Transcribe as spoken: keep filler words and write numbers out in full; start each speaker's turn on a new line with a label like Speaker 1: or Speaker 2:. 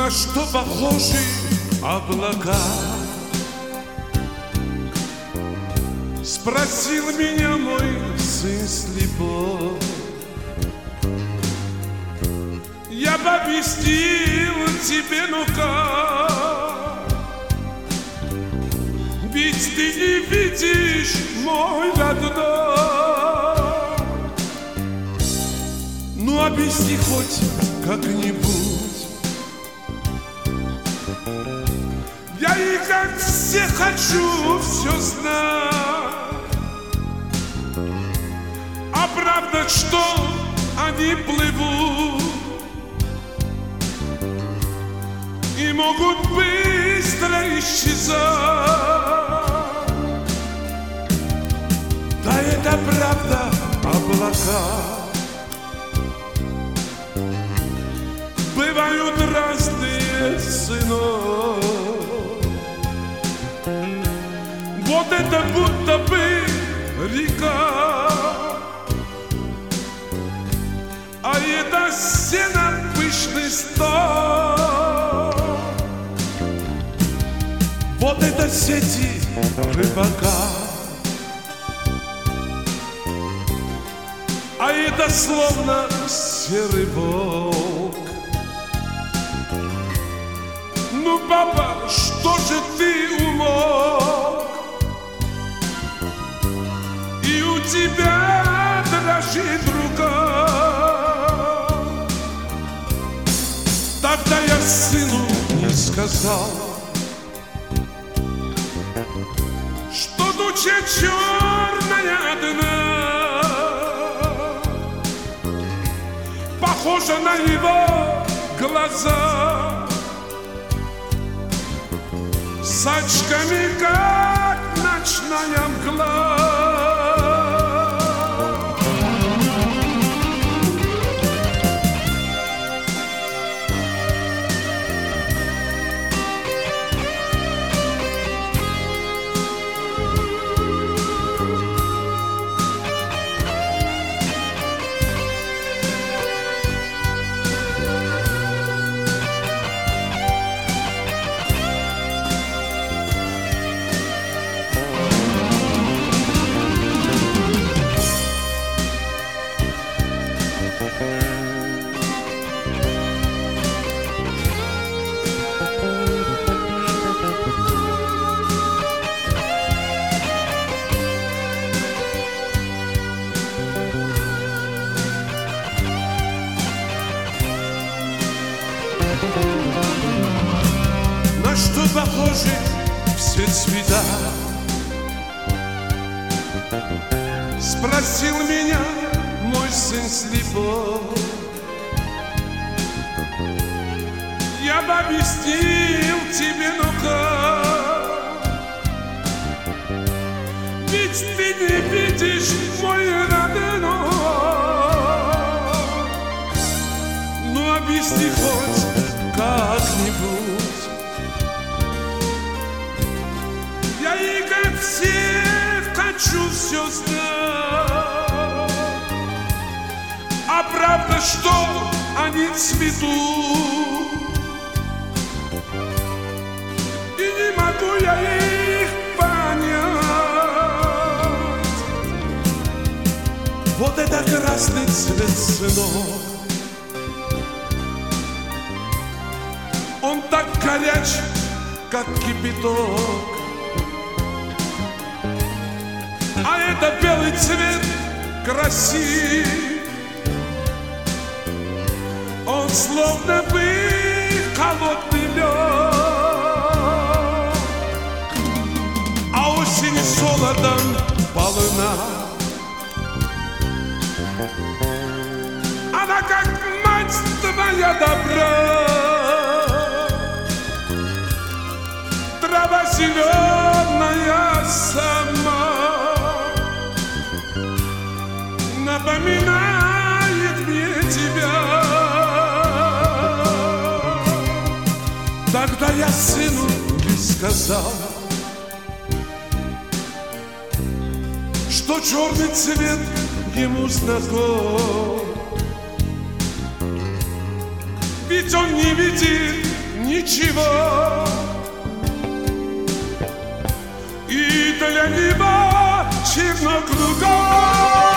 Speaker 1: На что похожи облака? Спросил меня мой сын слепой. Я бы объяснил тебе, ну как? Ведь ты не видишь, мой родной. Ну объясни хоть как-нибудь. Я и как все хочу все знать. А правда, что они плывут и могут быстро исчезать. Да это правда, облака бывают разные, сынок. Вот это будто бы река, а это сено пышный стол. Вот это сети рыбака, а это словно серый волк. Ну, папа, что же ты умолк? И у тебя дрожит рука. Тогда я сыну не сказал, что туча черная дна похожа на его глаза, с очками, как ночная мгла. На что похожи все цвета? Спросил меня мой сын слепой. Я бы объяснил тебе, ну как? Ведь ты не видишь, мой родной. Ну объясни хоть как-нибудь. Я и как все хочу все знать. А правда, что они цветут, и не могу я их понять. Вот это красный цвет, сынок, он так горяч, как кипяток. А это белый цвет красив, он словно бы холодный лед. А осень солодом полна, она как мать твоя добра. Трава зеленая сама напоминает мне тебя. Тогда я сыну и сказал, что черный цвет ему знаком. Ведь он не видит ничего. И для неба черно кругом.